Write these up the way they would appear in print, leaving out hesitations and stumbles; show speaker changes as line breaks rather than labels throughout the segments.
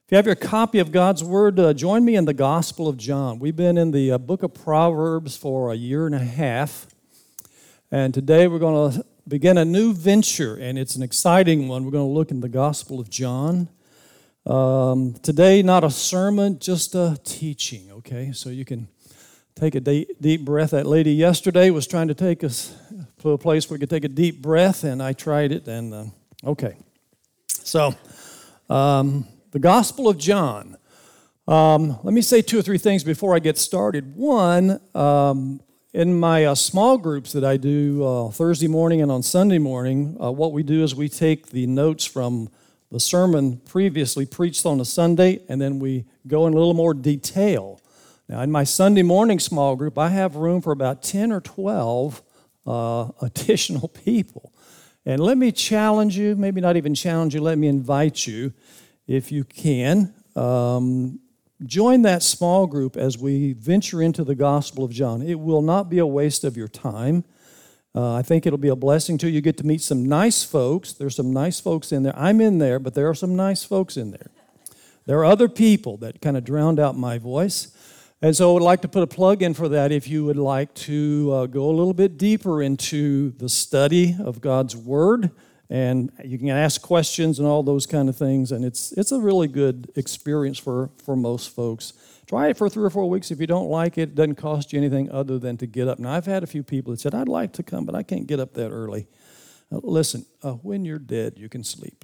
If you have your copy of God's Word, join me in the Gospel of John. We've been in the book of Proverbs for a year and a half, and today we're going to begin a new venture, and it's an exciting one. We're going to look in the Gospel of John. Today, not a sermon, just a teaching, okay? So you can take a deep breath. That lady yesterday was trying to take us to a place where we could take a deep breath, and I tried it, and okay. So, the Gospel of John. Let me say two or three things before I get started. One, in my small groups that I do Thursday morning and on Sunday morning, what we do is we take the notes from the sermon previously preached on a Sunday, and then we go in a little more detail. Now, in my Sunday morning small group, I have room for about 10 or 12 additional people. And let me challenge you, maybe not even challenge you, let me invite you, if you can, join that small group as we venture into the Gospel of John. It will not be a waste of your time. I think it'll be a blessing to you. You get to meet some nice folks. There's some nice folks in there. I'm in there, but there are some nice folks in there. There are other people that kind of drowned out my voice. And so I would like to put a plug in for that if you would like to go a little bit deeper into the study of God's Word. And you can ask questions and all those kind of things, and it's a really good experience for most folks. Try it for 3 or 4 weeks. If you don't like it, it doesn't cost you anything other than to get up. Now, I've had a few people that said, I'd like to come, but I can't get up that early. Listen, when you're dead, you can sleep.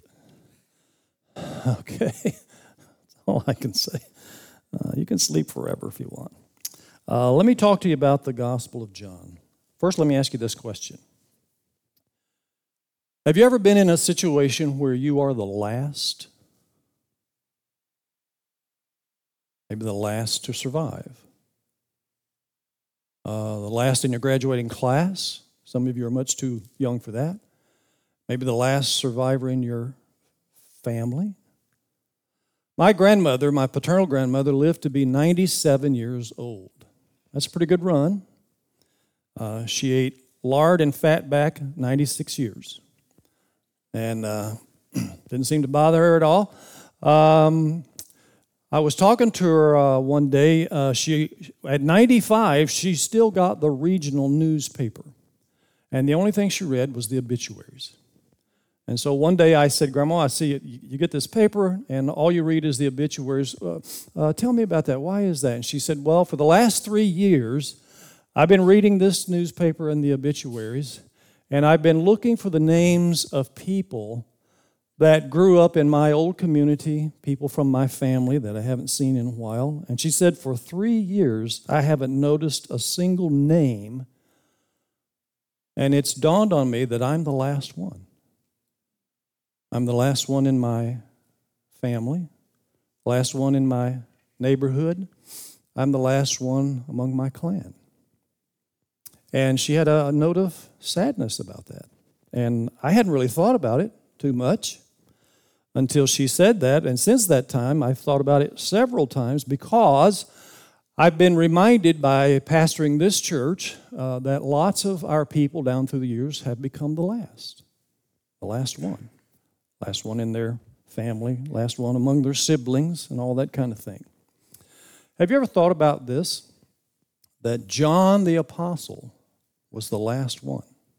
Okay, that's all I can say. You can sleep forever if you want. Let me talk to you about the Gospel of John. First, let me ask you this question. Have you ever been in a situation where you are the last? Maybe the last to survive. The last in your graduating class. Some of you are much too young for that. Maybe the last survivor in your family. My grandmother, my paternal grandmother, lived to be 97 years old. That's a pretty good run. She ate lard and fat back 96 years. And didn't seem to bother her at all. I was talking to her one day. At 95, she still got the regional newspaper. And the only thing she read was the obituaries. And so one day I said, Grandma, I see you get this paper, and all you read is the obituaries. Tell me about that. Why is that? And she said, well, for the last 3 years, I've been reading this newspaper and the obituaries, and I've been looking for the names of people that grew up in my old community, people from my family that I haven't seen in a while. And she said, for 3 years, I haven't noticed a single name, and it's dawned on me that I'm the last one. I'm the last one in my family, last one in my neighborhood. I'm the last one among my clan. And she had a note of sadness about that. And I hadn't really thought about it too much until she said that. And since that time, I've thought about it several times because I've been reminded by pastoring this church that lots of our people down through the years have become the last one. Last one in their family, last one among their siblings, and all that kind of thing. Have you ever thought about this? That John the Apostle was the last one.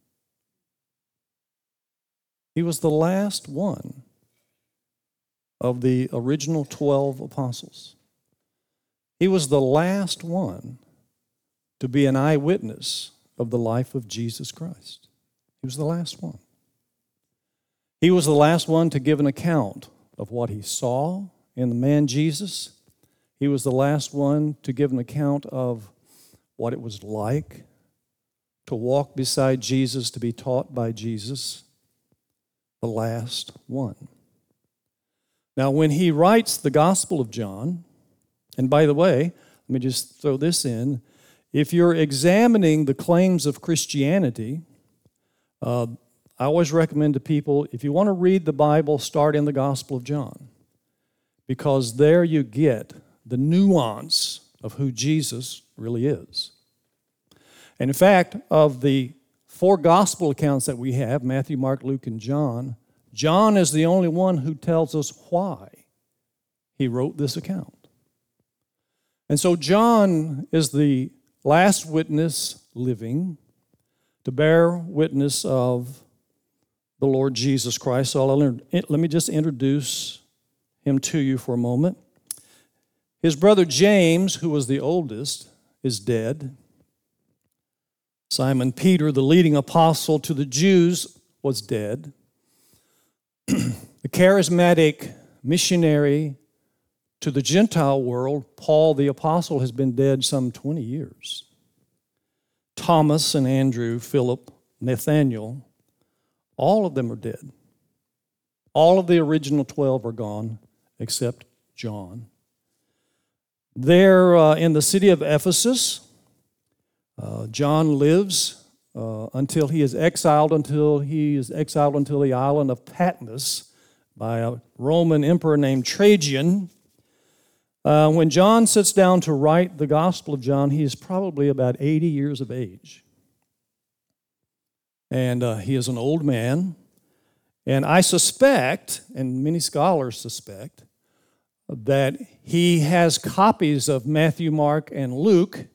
He was the last one of the original 12 apostles. He was the last one to be an eyewitness of the life of Jesus Christ. He was the last one. He was the last one to give an account of what he saw in the man Jesus. He was the last one to give an account of what it was like to walk beside Jesus, to be taught by Jesus. The last one. Now, when he writes the Gospel of John, and by the way, let me just throw this in, if you're examining the claims of Christianity, I always recommend to people, if you want to read the Bible, start in the Gospel of John, because there you get the nuance of who Jesus really is. And in fact, of the 4 gospel accounts that we have, Matthew, Mark, Luke, and John, John is the only one who tells us why he wrote this account. And so John is the last witness living to bear witness of the Lord Jesus Christ. So let me just introduce him to you for a moment. His brother James, who was the oldest, is dead. Simon Peter, the leading apostle to the Jews, was dead. The charismatic missionary to the Gentile world, Paul the apostle, has been dead some 20 years. Thomas and Andrew, Philip, Nathaniel, all of them are dead. All of the original 12 are gone except John. There in the city of Ephesus, John lives until he is exiled until the island of Patmos by a Roman emperor named Trajan. When John sits down to write the Gospel of John, he is probably about 80 years of age. And he is an old man. And I suspect, and many scholars suspect, that he has copies of Matthew, Mark, and Luke,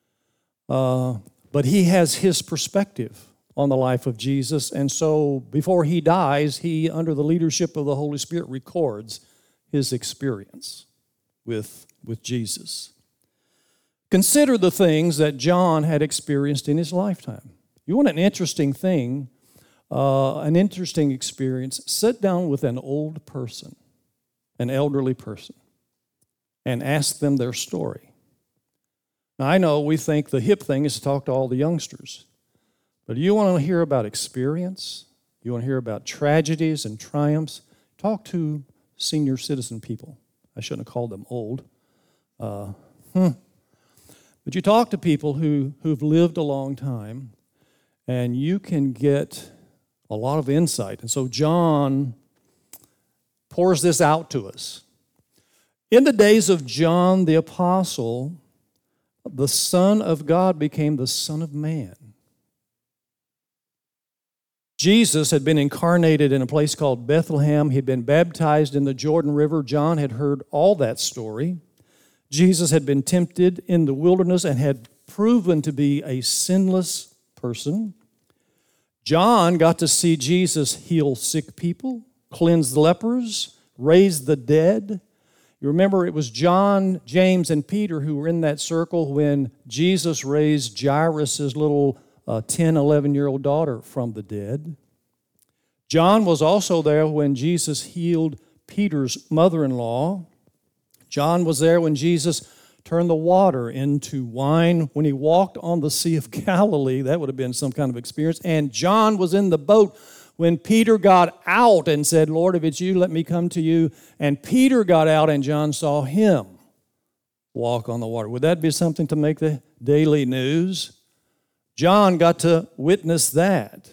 but he has his perspective on the life of Jesus. And so before he dies, he, under the leadership of the Holy Spirit, records his experience with Jesus. Consider the things that John had experienced in his lifetime. You want an interesting thing, an interesting experience? Sit down with an old person, an elderly person, and ask them their story. Now, I know we think the hip thing is to talk to all the youngsters, but you want to hear about experience, you want to hear about tragedies and triumphs, talk to senior citizen people. I shouldn't have called them old. But you talk to people who've lived a long time, and you can get a lot of insight. And so John pours this out to us. In the days of John the Apostle, the Son of God became the Son of Man. Jesus had been incarnated in a place called Bethlehem. He had been baptized in the Jordan River. John had heard all that story. Jesus had been tempted in the wilderness and had proven to be a sinless person. John got to see Jesus heal sick people, cleanse the lepers, raise the dead. You remember it was John, James, and Peter who were in that circle when Jesus raised Jairus' little 10, 11-year-old daughter from the dead. John was also there when Jesus healed Peter's mother-in-law. John was there when Jesus turned the water into wine. When he walked on the Sea of Galilee, that would have been some kind of experience. And John was in the boat when Peter got out and said, "Lord, if it's you, let me come to you." And Peter got out and John saw him walk on the water. Would that be something to make the daily news? John got to witness that.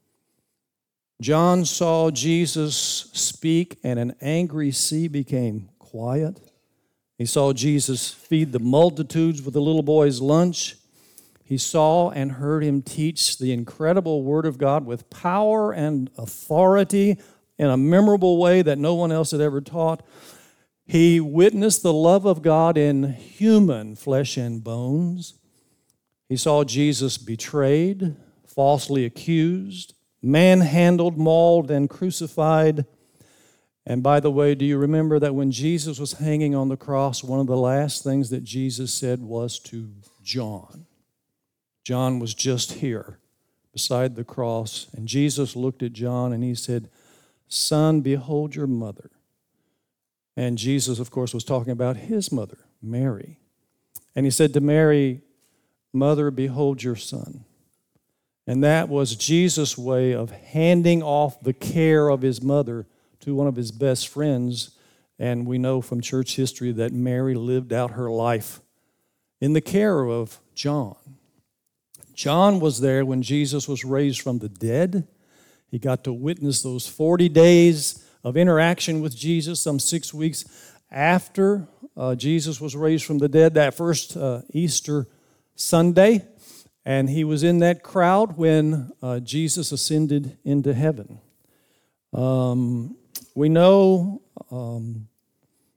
John saw Jesus speak and an angry sea became quiet. He saw Jesus feed the multitudes with the little boy's lunch. He saw and heard him teach the incredible Word of God with power and authority in a memorable way that no one else had ever taught. He witnessed the love of God in human flesh and bones. He saw Jesus betrayed, falsely accused, manhandled, mauled, and crucified. And by the way, do you remember that when Jesus was hanging on the cross, one of the last things that Jesus said was to John? John was just here beside the cross, and Jesus looked at John and he said, "Son, behold your mother." And Jesus, of course, was talking about his mother, Mary. And he said to Mary, "Mother, behold your son." And that was Jesus' way of handing off the care of his mother to one of his best friends. And we know from church history that Mary lived out her life in the care of John. John was there when Jesus was raised from the dead. He got to witness those 40 days of interaction with Jesus, some 6 weeks after Jesus was raised from the dead, that first Easter Sunday. And he was in that crowd when Jesus ascended into heaven. We know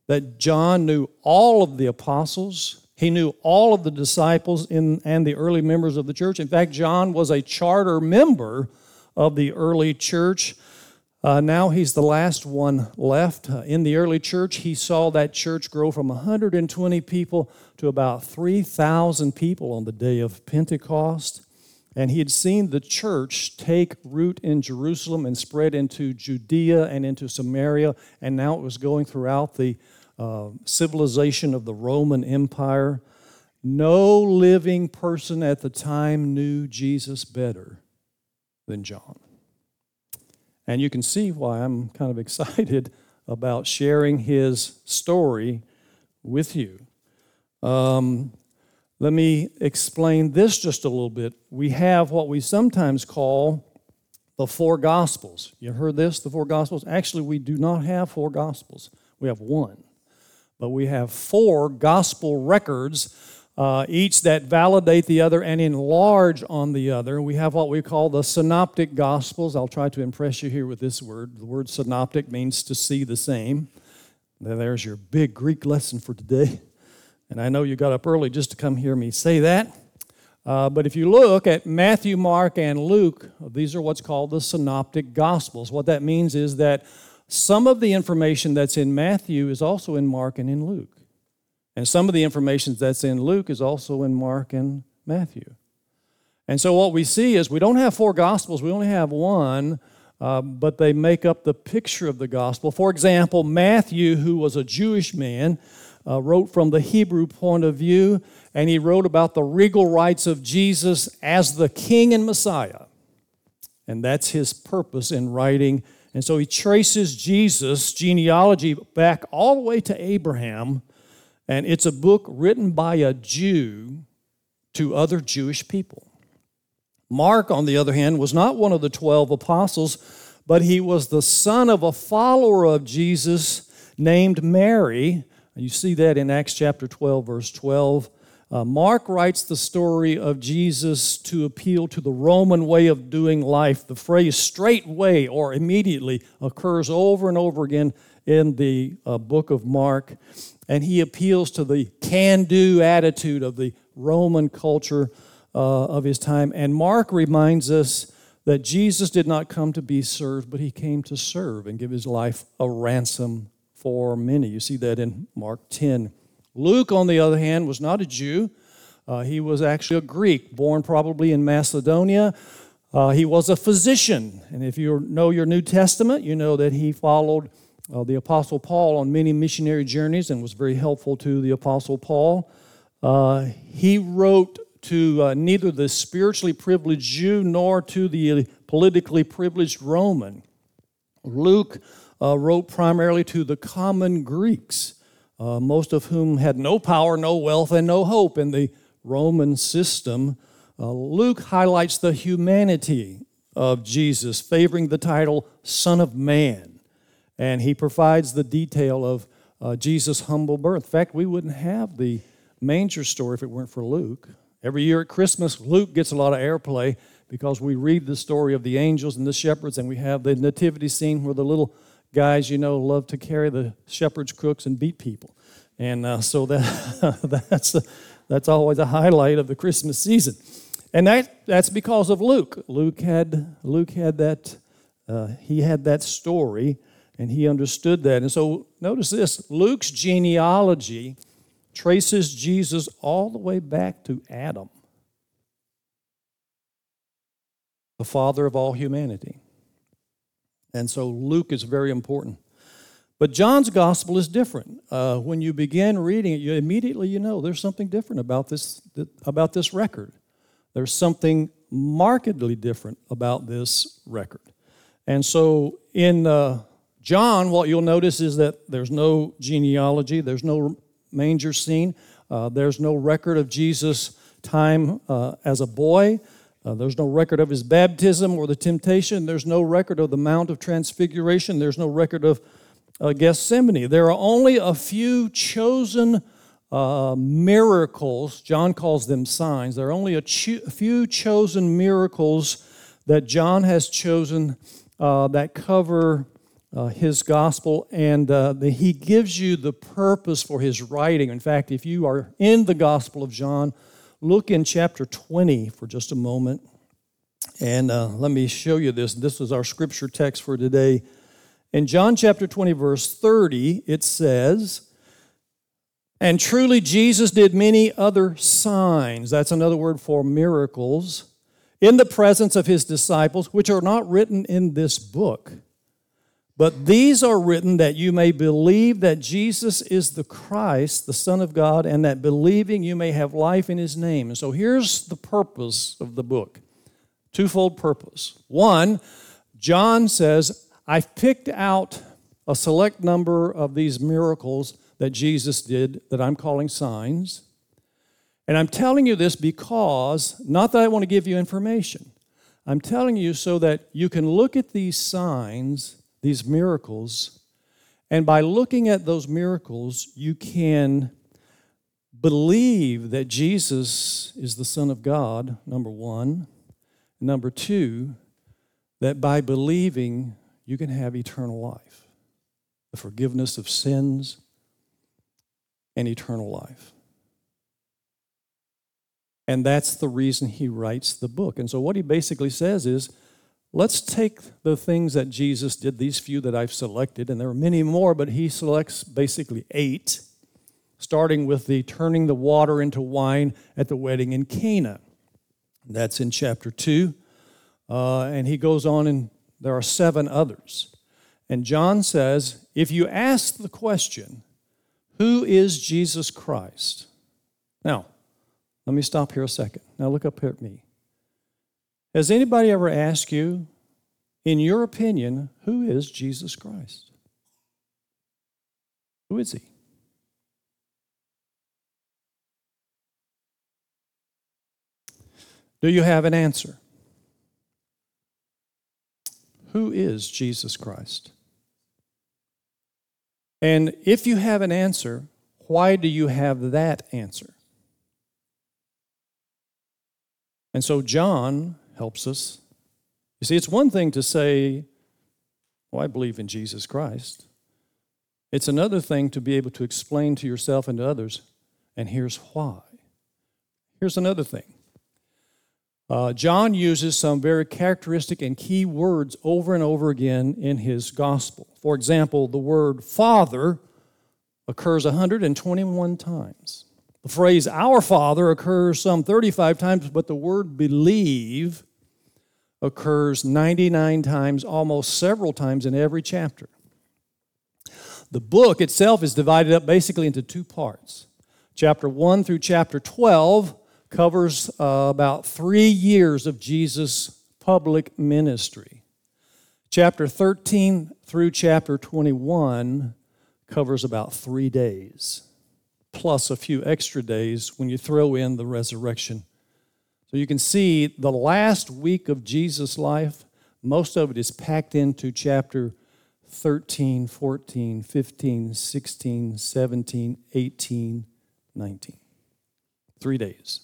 that John knew all of the apostles. He knew all of the disciples and the early members of the church. In fact, John was a charter member of the early church. Now he's the last one left. In the early church, he saw that church grow from 120 people to about 3,000 people on the day of Pentecost. And he had seen the church take root in Jerusalem and spread into Judea and into Samaria, and now it was going throughout the civilization of the Roman Empire. No living person at the time knew Jesus better than John. And you can see why I'm kind of excited about sharing his story with you. Let me explain this just a little bit. We have what we sometimes call the four Gospels. You heard this, the four Gospels? Actually, we do not have four Gospels. We have one. But we have four Gospel records, each that validate the other and enlarge on the other. We have what we call the Synoptic Gospels. I'll try to impress you here with this word. The word synoptic means to see the same. Now, there's your big Greek lesson for today. And I know you got up early just to come hear me say that. But if you look at Matthew, Mark, and Luke, these are what's called the Synoptic Gospels. What that means is that some of the information that's in Matthew is also in Mark and in Luke. And some of the information that's in Luke is also in Mark and Matthew. And so what we see is we don't have four Gospels, we only have one, but they make up the picture of the Gospel. For example, Matthew, who was a Jewish man, wrote from the Hebrew point of view, and he wrote about the regal rights of Jesus as the King and Messiah. And that's his purpose in writing. And so he traces Jesus' genealogy back all the way to Abraham, and it's a book written by a Jew to other Jewish people. Mark, on the other hand, was not one of the 12 apostles, but he was the son of a follower of Jesus named Mary. You see that in Acts chapter 12, verse 12. Mark writes the story of Jesus to appeal to the Roman way of doing life. The phrase straightway or immediately occurs over and over again in the book of Mark. And he appeals to the can-do attitude of the Roman culture of his time. And Mark reminds us that Jesus did not come to be served, but he came to serve and give his life a ransom for many. You see that in Mark 10. Luke, on the other hand, was not a Jew. He was actually a Greek, born probably in Macedonia. He was a physician. And if you know your New Testament, you know that he followed the Apostle Paul on many missionary journeys and was very helpful to the Apostle Paul. He wrote to neither the spiritually privileged Jew nor to the politically privileged Roman. Luke wrote primarily to the common Greeks, most of whom had no power, no wealth, and no hope in the Roman system. Luke highlights the humanity of Jesus, favoring the title Son of Man. And he provides the detail of Jesus' humble birth. In fact, we wouldn't have the manger story if it weren't for Luke. Every year at Christmas, Luke gets a lot of airplay because we read the story of the angels and the shepherds, and we have the nativity scene where the little guys, love to carry the shepherd's crooks and beat people. And so that's always a highlight of the Christmas season. And that's because of Luke. Luke had that, he had that story, and he understood that. And so notice this, Luke's genealogy traces Jesus all the way back to Adam, the father of all humanity. And so Luke is very important. But John's gospel is different. When you begin reading it, you immediately know there's something different about this record. There's something markedly different about this record. And so in John, what you'll notice is that there's no genealogy, there's no manger scene, there's no record of Jesus' time as a boy. There's no record of his baptism or the temptation. There's no record of the Mount of Transfiguration. There's no record of Gethsemane. There are only a few chosen miracles. John calls them signs. There are only a few chosen miracles that John has chosen that cover his gospel, and he gives you the purpose for his writing. In fact, if you are in the Gospel of John, look in chapter 20 for just a moment, and let me show you this. This is our scripture text for today. In John chapter 20, verse 30, it says, "And truly Jesus did many other signs," that's another word for miracles, "in the presence of his disciples, which are not written in this book. But these are written that you may believe that Jesus is the Christ, the Son of God, and that believing you may have life in his name." And so here's the purpose of the book. Twofold purpose. One, John says, I've picked out a select number of these miracles that Jesus did that I'm calling signs. And I'm telling you this because, not that I want to give you information, I'm telling you so that you can look at these signs, these miracles, and by looking at those miracles, you can believe that Jesus is the Son of God, number one. Number two, that by believing, you can have eternal life, the forgiveness of sins, and eternal life. And that's the reason he writes the book. And so what he basically says is, let's take the things that Jesus did, these few that I've selected, and there are many more, but he selects basically 8, starting with the turning the water into wine at the wedding in Cana. That's in chapter 2. And he goes on, and there are 7 others. And John says, if you ask the question, who is Jesus Christ? Now, let me stop here a second. Now look up here at me. Has anybody ever asked you, in your opinion, who is Jesus Christ? Who is he? Do you have an answer? Who is Jesus Christ? And if you have an answer, why do you have that answer? And so John helps us. You see, it's one thing to say, well, I believe in Jesus Christ. It's another thing to be able to explain to yourself and to others, and here's why. Here's another thing. John uses some very characteristic and key words over and over again in his gospel. For example, the word Father occurs 121 times. The phrase Our Father occurs some 35 times, but the word believe occurs 99 times, almost several times in every chapter. The book itself is divided up basically into 2 parts. Chapter 1 through chapter 12 covers about 3 years of Jesus' public ministry. Chapter 13 through chapter 21 covers about 3 days, plus a few extra days when you throw in the resurrection. So you can see the last week of Jesus' life, most of it is packed into chapter 13, 14, 15, 16, 17, 18, 19. 3 days.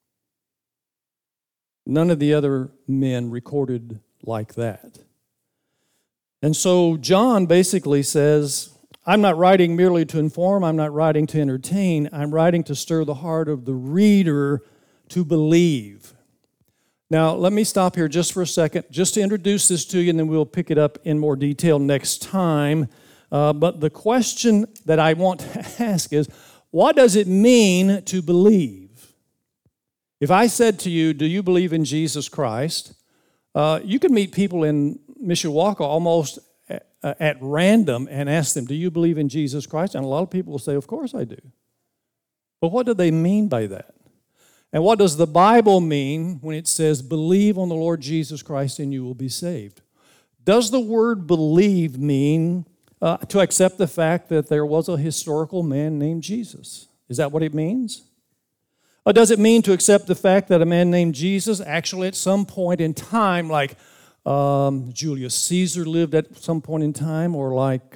None of the other men recorded like that. And so John basically says, I'm not writing merely to inform, I'm not writing to entertain, I'm writing to stir the heart of the reader to believe. Now, let me stop here just for a second, just to introduce this to you, and then we'll pick it up in more detail next time. But the question that I want to ask is, what does it mean to believe? If I said to you, do you believe in Jesus Christ? You can meet people in Mishawaka almost at random and ask them, do you believe in Jesus Christ? And a lot of people will say, of course I do. But what do they mean by that? And what does the Bible mean when it says, believe on the Lord Jesus Christ and you will be saved? Does the word believe mean to accept the fact that there was a historical man named Jesus? Is that what it means? Or does it mean to accept the fact that a man named Jesus actually at some point in time, like Julius Caesar lived at some point in time, or like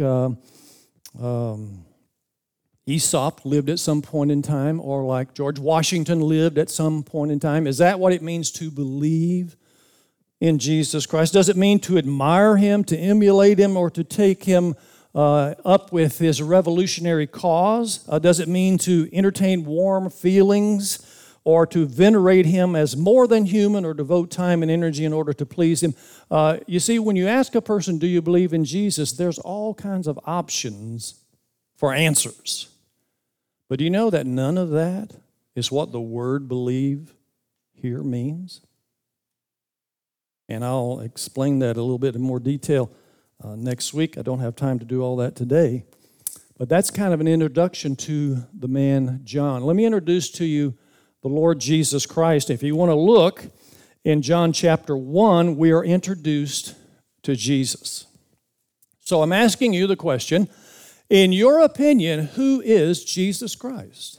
Aesop lived at some point in time, or like George Washington lived at some point in time? Is that what it means to believe in Jesus Christ? Does it mean to admire him, to emulate him, or to take him up with his revolutionary cause? Does it mean to entertain warm feelings or to venerate him as more than human or devote time and energy in order to please him? You see, when you ask a person, do you believe in Jesus, there's all kinds of options for answers. But do you know that none of that is what the word believe here means? And I'll explain that a little bit in more detail next week. I don't have time to do all that today. But that's kind of an introduction to the man John. Let me introduce to you the Lord Jesus Christ. If you want to look in John chapter 1, we are introduced to Jesus. So I'm asking you the question, in your opinion, who is Jesus Christ?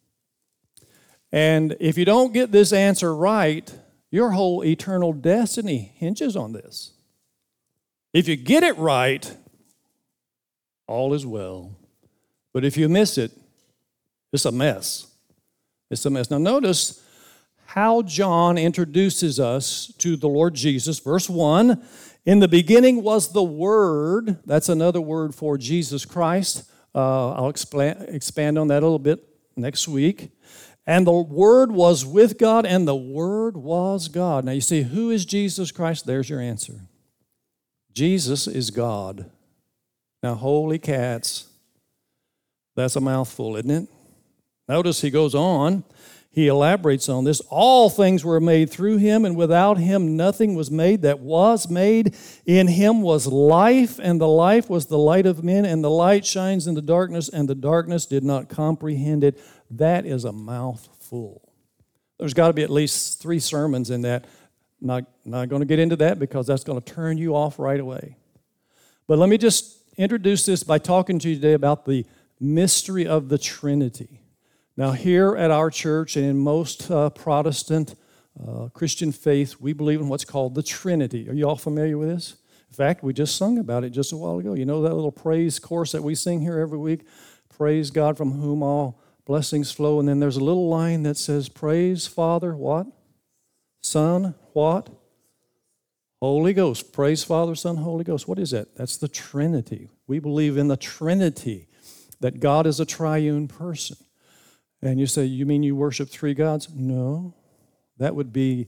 And if you don't get this answer right, your whole eternal destiny hinges on this. If you get it right, all is well. But if you miss it, it's a mess. It's a mess. Now notice how John introduces us to the Lord Jesus. Verse 1, in the beginning was the Word. That's another word for Jesus Christ. I'll expand on that a little bit next week. And the Word was with God, and the Word was God. Now you see, who is Jesus Christ? There's your answer. Jesus is God. Now, holy cats, that's a mouthful, isn't it? Notice he goes on. He elaborates on this. All things were made through him, and without him nothing was made that was made. In him was life, and the life was the light of men, and the light shines in the darkness, and the darkness did not comprehend it. That is a mouthful. There's got to be at least 3 sermons in that. Not going to get into that because that's going to turn you off right away. But let me just introduce this by talking to you today about the mystery of the Trinity. Now, here at our church and in most Protestant Christian faith, we believe in what's called the Trinity. Are you all familiar with this? In fact, we just sung about it just a while ago. You know that little praise chorus that we sing here every week? Praise God from whom all blessings flow. And then there's a little line that says, praise Father, what? Son, what? Holy Ghost. Praise Father, Son, Holy Ghost. What is that? That's the Trinity. We believe in the Trinity, that God is a triune person. And you say, you mean you worship 3 gods? No, that would be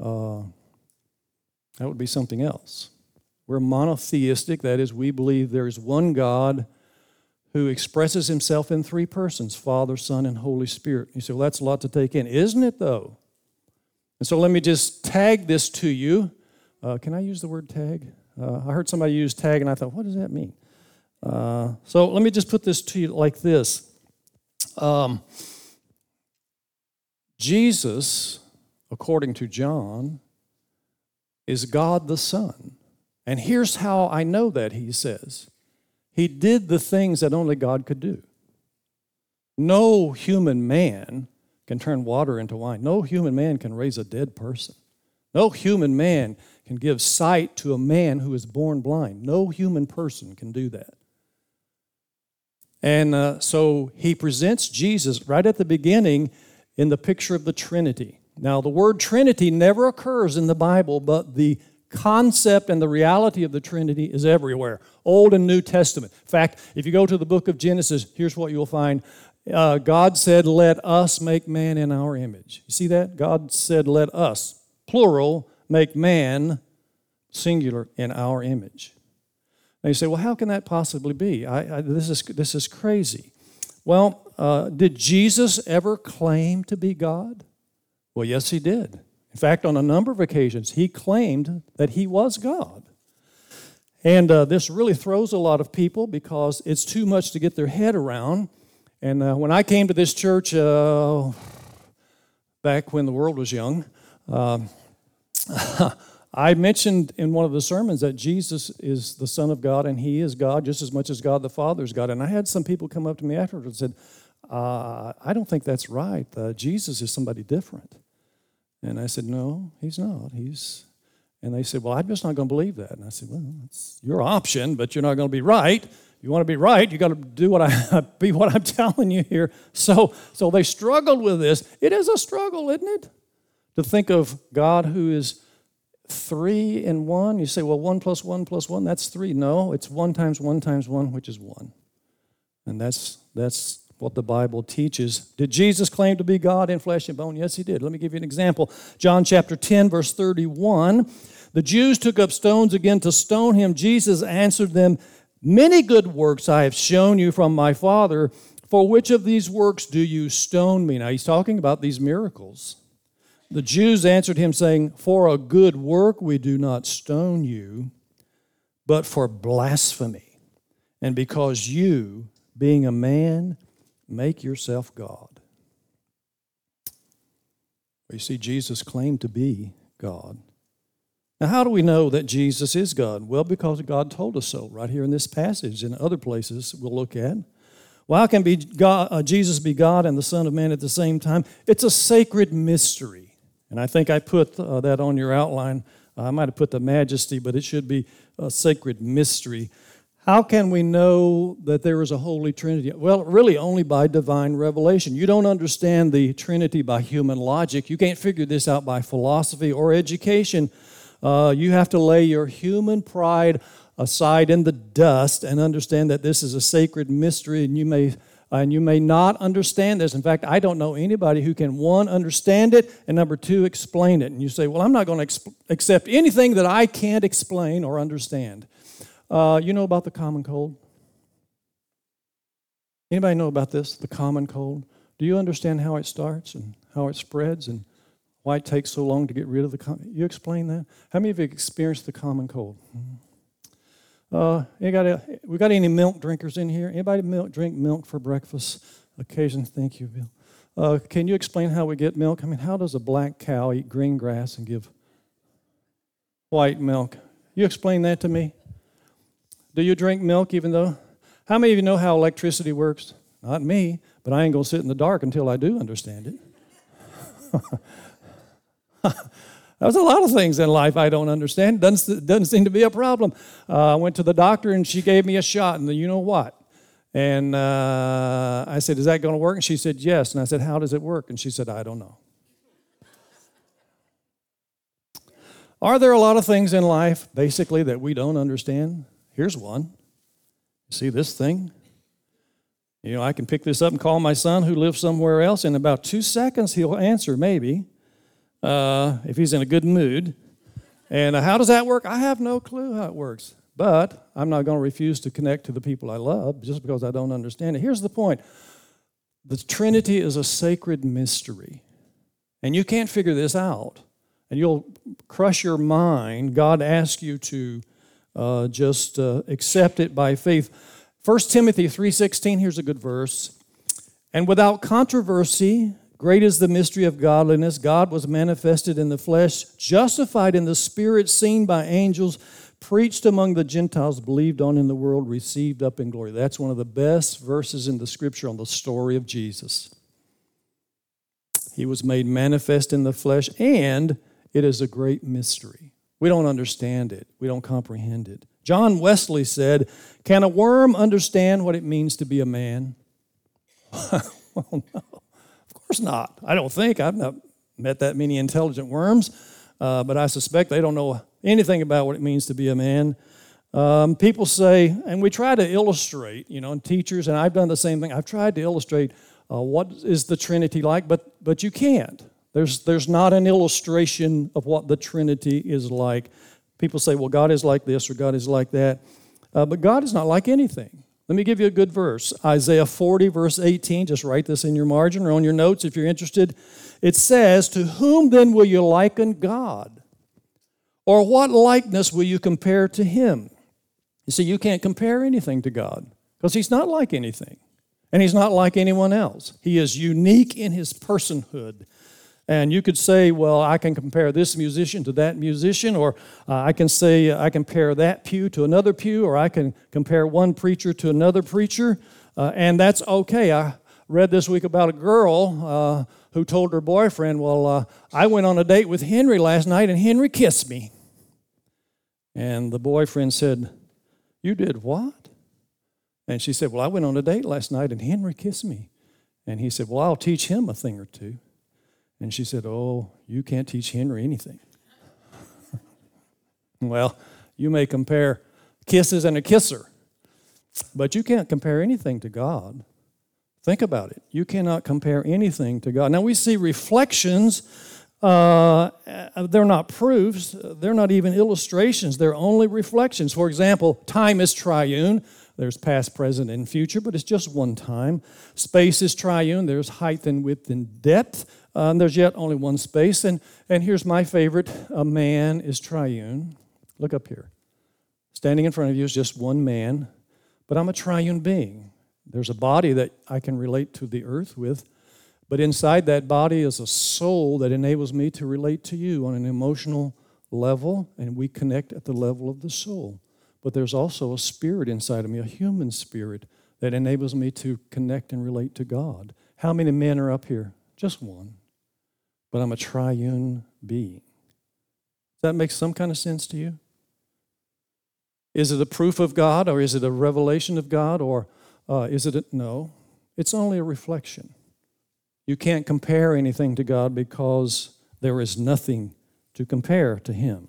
something else. We're monotheistic. That is, we believe there is one God who expresses himself in 3 persons, Father, Son, and Holy Spirit. You say, well, that's a lot to take in. Isn't it, though? And so let me just tag this to you. Can I use the word tag? I heard somebody use tag, and I thought, what does that mean? So let me just put this to you like this. Jesus, according to John, is God the Son. And here's how I know that, he says. He did the things that only God could do. No human man can turn water into wine. No human man can raise a dead person. No human man can give sight to a man who is born blind. No human person can do that. And so he presents Jesus right at the beginning in the picture of the Trinity. Now, the word Trinity never occurs in the Bible, but the concept and the reality of the Trinity is everywhere, Old and New Testament. In fact, if you go to the book of Genesis, here's what you'll find. God said, let us make man in our image. You see that? God said, let us, plural, make man, singular, in our image. Now you say, well, how can that possibly be? This is crazy. Well, did Jesus ever claim to be God? Well, yes, he did. In fact, on a number of occasions, he claimed that he was God. And this really throws a lot of people because it's too much to get their head around. And when I came to this church back when the world was young, I mentioned in one of the sermons that Jesus is the Son of God and he is God just as much as God the Father is God. And I had some people come up to me afterwards and said, I don't think that's right. Jesus is somebody different. And I said, no, he's not. And they said, well, I'm just not going to believe that. And I said, well, it's your option, but you're not going to be right. If you want to be right, you got to do be what I'm telling you here. So they struggled with this. It is a struggle, isn't it? To think of God who is 3 and 1. You say, well, 1 plus 1 plus 1, that's 3. No, it's 1 times 1 times 1, which is 1. And that's what the Bible teaches. Did Jesus claim to be God in flesh and bone? Yes, he did. Let me give you an example. John chapter 10, verse 31. The Jews took up stones again to stone him. Jesus answered them, "Many good works I have shown you from my Father. For which of these works do you stone me?" Now, he's talking about these miracles. The Jews answered him, saying, "For a good work we do not stone you, but for blasphemy, and because you, being a man, make yourself God." You see, Jesus claimed to be God. Now, how do we know that Jesus is God? Well, because God told us so, right here in this passage and other places we'll look at. Well, how can Jesus be God and the Son of Man at the same time? It's a sacred mystery. And I think I put that on your outline. I might have put the majesty, but it should be a sacred mystery. How can we know that there is a Holy Trinity? Well, really only by divine revelation. You don't understand the Trinity by human logic. You can't figure this out by philosophy or education. You have to lay your human pride aside in the dust and understand that this is a sacred mystery, and you may not understand this. In fact, I don't know anybody who can, 1, understand it, and number 2, explain it. And you say, well, I'm not going to accept anything that I can't explain or understand. You know about the common cold? Anybody know about this, the common cold? Do you understand how it starts and how it spreads and why it takes so long to get rid of the common? You explain that? How many of you have experienced the common cold? We got any milk drinkers in here? Anybody drink milk for breakfast? Occasion, thank you, Bill. Can you explain how we get milk? I mean, how does a black cow eat green grass and give white milk? You explain that to me. Do you drink milk even though? How many of you know how electricity works? Not me, but I ain't going to sit in the dark until I do understand it. There's a lot of things in life I don't understand. Doesn't seem to be a problem. I went to the doctor and she gave me a shot, and you know what? And I said, "Is that going to work?" And she said, "Yes." And I said, "How does it work?" And she said, "I don't know." Are there a lot of things in life, basically, that we don't understand? Here's one. See this thing? You know, I can pick this up and call my son who lives somewhere else. In about 2 seconds, he'll answer, maybe. If he's in a good mood. And how does that work? I have no clue how it works. But I'm not going to refuse to connect to the people I love just because I don't understand it. Here's the point. The Trinity is a sacred mystery. And you can't figure this out. And you'll crush your mind. God asks you to just accept it by faith. 1 Timothy 3:16, here's a good verse. "And without controversy, great is the mystery of godliness. God was manifested in the flesh, justified in the spirit, seen by angels, preached among the Gentiles, believed on in the world, received up in glory." That's one of the best verses in the Scripture on the story of Jesus. He was made manifest in the flesh, and it is a great mystery. We don't understand it. We don't comprehend it. John Wesley said, "Can a worm understand what it means to be a man?" Well, no. Of course not. I don't think. I've not met that many intelligent worms, but I suspect they don't know anything about what it means to be a man. People say, and we try to illustrate, and teachers, and I've done the same thing. I've tried to illustrate what is the Trinity like, but you can't. There's not an illustration of what the Trinity is like. People say, well, God is like this or God is like that. But God is not like anything. Let me give you a good verse. Isaiah 40, verse 18. Just write this in your margin or on your notes if you're interested. It says, "To whom then will you liken God? Or what likeness will you compare to him?" You see, you can't compare anything to God because he's not like anything. And he's not like anyone else. He is unique in his personhood. And you could say, well, I can compare this musician to that musician, or I can say I compare that pew to another pew, or I can compare one preacher to another preacher, and that's okay. I read this week about a girl who told her boyfriend, well, I went on a date with Henry last night, and Henry kissed me. And the boyfriend said, "You did what?" And she said, "Well, I went on a date last night, and Henry kissed me." And he said, "Well, I'll teach him a thing or two." And she said, "Oh, you can't teach Henry anything." Well, you may compare kisses and a kisser, but you can't compare anything to God. Think about it. You cannot compare anything to God. Now, we see reflections. They're not proofs. They're not even illustrations. They're only reflections. For example, time is triune. There's past, present, and future, but it's just one time. Space is triune. There's height and width and depth. There's yet only one space. And here's my favorite. A man is triune. Look up here. Standing in front of you is just one man, but I'm a triune being. There's a body that I can relate to the earth with, but inside that body is a soul that enables me to relate to you on an emotional level, and we connect at the level of the soul. But there's also a spirit inside of me, a human spirit, that enables me to connect and relate to God. How many men are up here? Just one. But I'm a triune being. Does that make some kind of sense to you? Is it a proof of God, or is it a revelation of God, or no? It's only a reflection. You can't compare anything to God because there is nothing to compare to Him.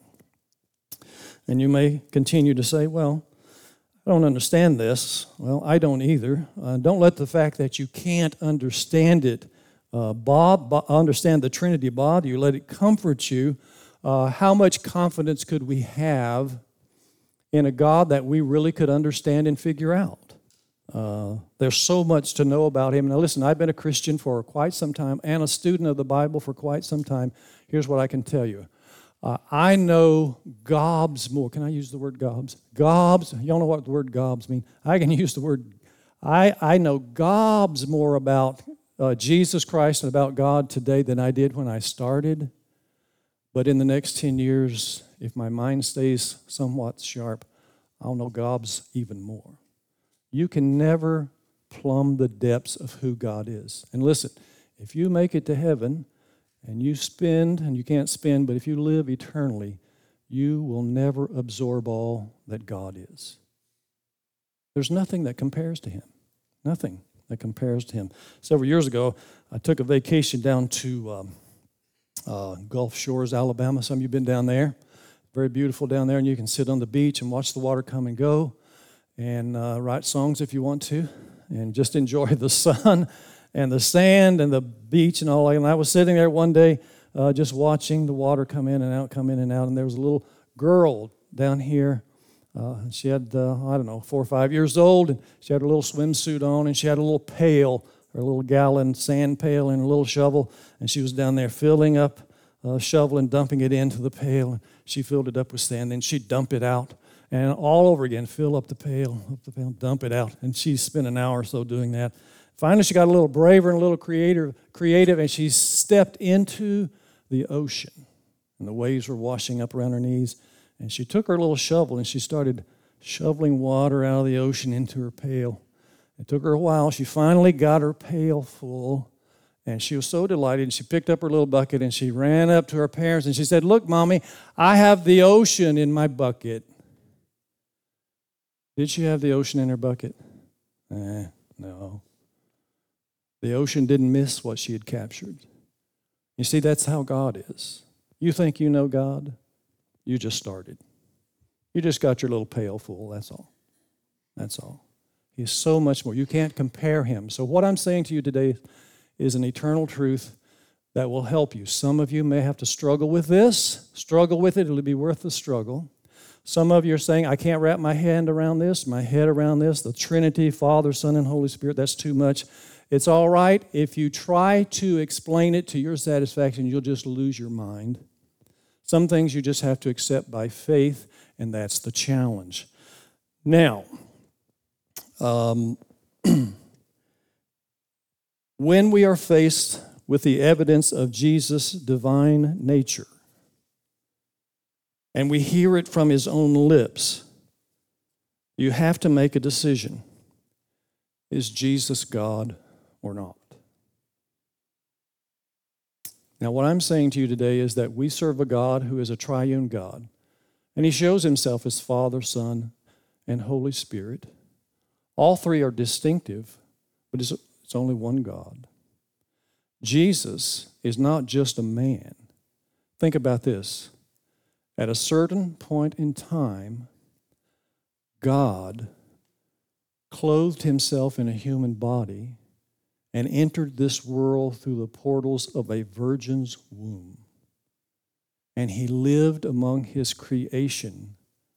And you may continue to say, well, I don't understand this. Well, I don't either. Don't let the fact that you can't understand it understand the Trinity bother you. Let it comfort you. How much confidence could we have in a God that we really could understand and figure out? There's so much to know about Him. Now listen, I've been a Christian for quite some time and a student of the Bible for quite some time. Here's what I can tell you. I know gobs more. Can I use the word gobs? Gobs. Y'all know what the word gobs mean? I can use the word. I know gobs more about Jesus Christ and about God today than I did when I started. But in the next 10 years, if my mind stays somewhat sharp, I'll know gobs even more. You can never plumb the depths of who God is. And listen, if you make it to heaven and you spend, and you can't spend, but if you live eternally, you will never absorb all that God is. There's nothing that compares to Him. Nothing that compares to Him. Several years ago, I took a vacation down to Gulf Shores, Alabama. Some of you have been down there. Very beautiful down there, and you can sit on the beach and watch the water come and go, and write songs if you want to, and just enjoy the sun and the sand and the beach and all that. And I was sitting there one day just watching the water come in and out, and there was a little girl down here. She had, 4 or 5 years old, and she had a little swimsuit on, and she had a little pail, or a little gallon sand pail and a little shovel, and she was down there filling up a shovel and dumping it into the pail. She filled it up with sand, and she'd dump it out. And all over again, fill up the pail, dump it out. And she spent an hour or so doing that. Finally, she got a little braver and a little creative, and she stepped into the ocean. And the waves were washing up around her knees. And she took her little shovel, and she started shoveling water out of the ocean into her pail. It took her a while. She finally got her pail full, and she was so delighted. And she picked up her little bucket, and she ran up to her parents, and she said, "Look, Mommy, I have the ocean in my bucket." Did she have the ocean in her bucket? No. The ocean didn't miss what she had captured. You see, that's how God is. You think you know God? You just started. You just got your little pail full, that's all. That's all. He's so much more. You can't compare Him. So what I'm saying to you today is an eternal truth that will help you. Some of you may have to struggle with this. Struggle with it. It'll be worth the struggle. Some of you are saying, I can't wrap my head around this, the Trinity, Father, Son, and Holy Spirit, that's too much. It's all right. If you try to explain it to your satisfaction, you'll just lose your mind. Some things you just have to accept by faith, and that's the challenge. Now, when we are faced with the evidence of Jesus' divine nature, and we hear it from His own lips, you have to make a decision. Is Jesus God or not? Now, what I'm saying to you today is that we serve a God who is a triune God, and He shows Himself as Father, Son, and Holy Spirit. All three are distinctive, but it's only one God. Jesus is not just a man. Think about this. At a certain point in time, God clothed himself in a human body and entered this world through the portals of a virgin's womb. And he lived among his creation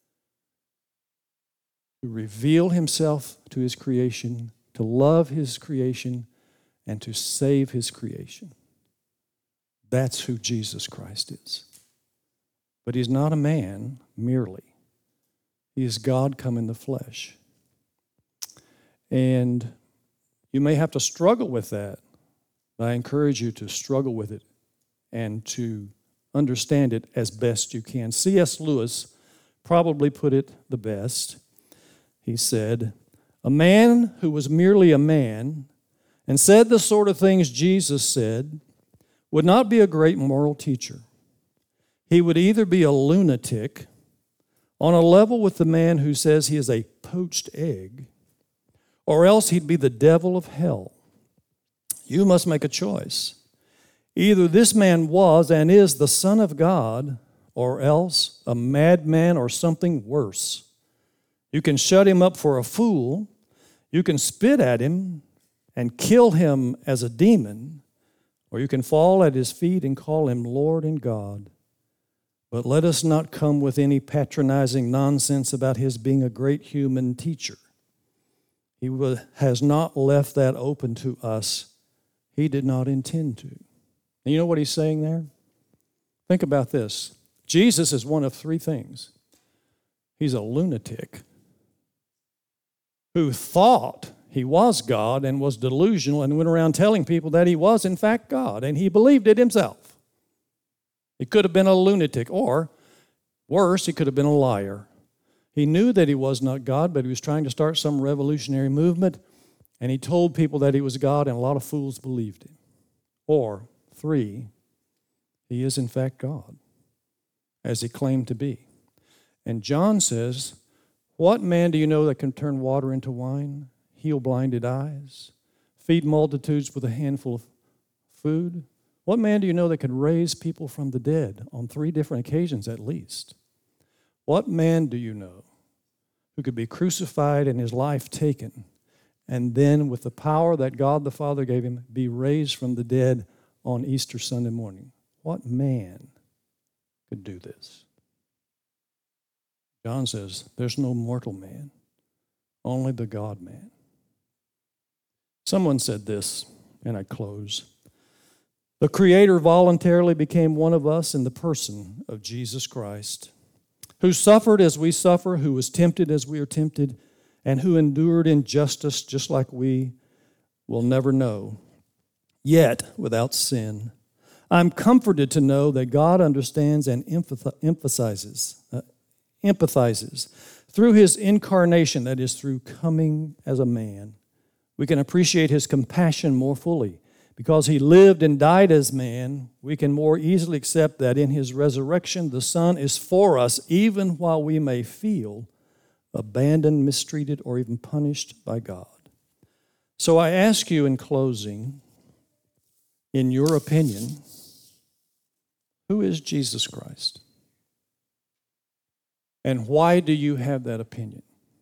to reveal himself to his creation, to love his creation, and to save his creation. That's who Jesus Christ is. But he's not a man merely. He is God come in the flesh. And you may have to struggle with that, but I encourage you to struggle with it and to understand it as best you can. C.S. Lewis probably put it the best. He said, "A man who was merely a man and said the sort of things Jesus said would not be a great moral teacher. He would either be a lunatic on a level with the man who says he is a poached egg, or else he'd be the devil of hell. You must make a choice. Either this man was and is the Son of God, or else a madman or something worse. You can shut him up for a fool, you can spit at him and kill him as a demon, or you can fall at his feet and call him Lord and God. But let us not come with any patronizing nonsense about his being a great human teacher. He has not left that open to us. He did not intend to." And you know what he's saying there? Think about this. Jesus is one of three things. He's a lunatic who thought he was God and was delusional and went around telling people that he was, in fact, God, and he believed it himself. He could have been a lunatic, or worse, he could have been a liar. He knew that he was not God, but he was trying to start some revolutionary movement, and he told people that he was God, and a lot of fools believed him. Or, three, he is in fact God, as he claimed to be. And John says, "What man do you know that can turn water into wine, heal blinded eyes, feed multitudes with a handful of food? What man do you know that can raise people from the dead on 3 different occasions at least? What man do you know who could be crucified and his life taken, and then with the power that God the Father gave him, be raised from the dead on Easter Sunday morning? What man could do this?" John says, there's no mortal man, only the God-man. Someone said this, and I close. The Creator voluntarily became one of us in the person of Jesus Christ, who suffered as we suffer, who was tempted as we are tempted, and who endured injustice just like we will never know, yet without sin. I'm comforted to know that God understands and empathizes through his incarnation, that is, through coming as a man. We can appreciate his compassion more fully. Because he lived and died as man, we can more easily accept that in his resurrection, the Son is for us, even while we may feel abandoned, mistreated, or even punished by God. So I ask you in closing, in your opinion, who is Jesus Christ? And why do you have that opinion?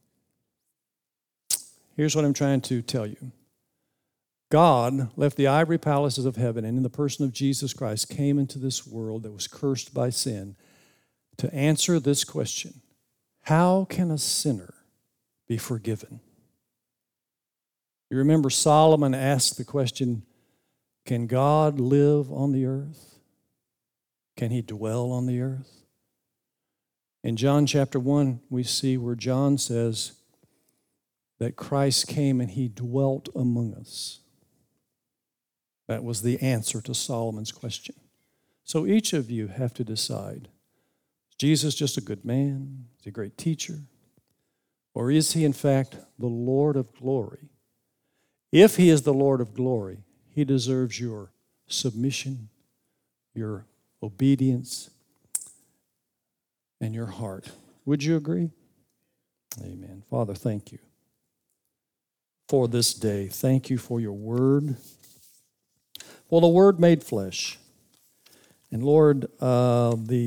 Here's what I'm trying to tell you. God left the ivory palaces of heaven and in the person of Jesus Christ came into this world that was cursed by sin to answer this question: how can a sinner be forgiven? You remember Solomon asked the question, can God live on the earth? Can he dwell on the earth? In John chapter 1, we see where John says that Christ came and he dwelt among us. That was the answer to Solomon's question. So each of you have to decide, is Jesus just a good man? Is he a great teacher? Or is he in fact the Lord of glory? If he is the Lord of glory, he deserves your submission, your obedience, and your heart. Would you agree? Amen. Father, thank you for this day. Thank you for your word. Well, the Word made flesh. And Lord, the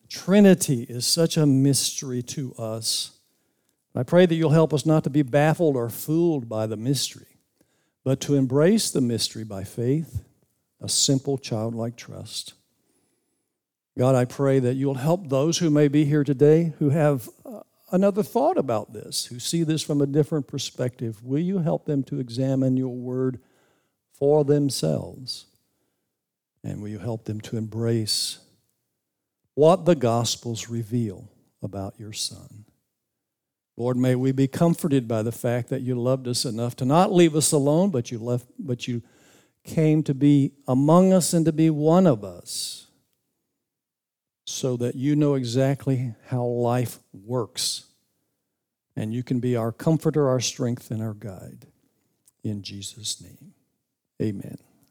Trinity is such a mystery to us. I pray that you'll help us not to be baffled or fooled by the mystery, but to embrace the mystery by faith, a simple childlike trust. God, I pray that you'll help those who may be here today who have another thought about this, who see this from a different perspective. Will you help them to examine your word for themselves? And will you help them to embrace what the Gospels reveal about your Son? Lord, may we be comforted by the fact that you loved us enough to not leave us alone, but you came to be among us and to be one of us, so that you know exactly how life works. And you can be our comforter, our strength, and our guide. In Jesus' name, amen.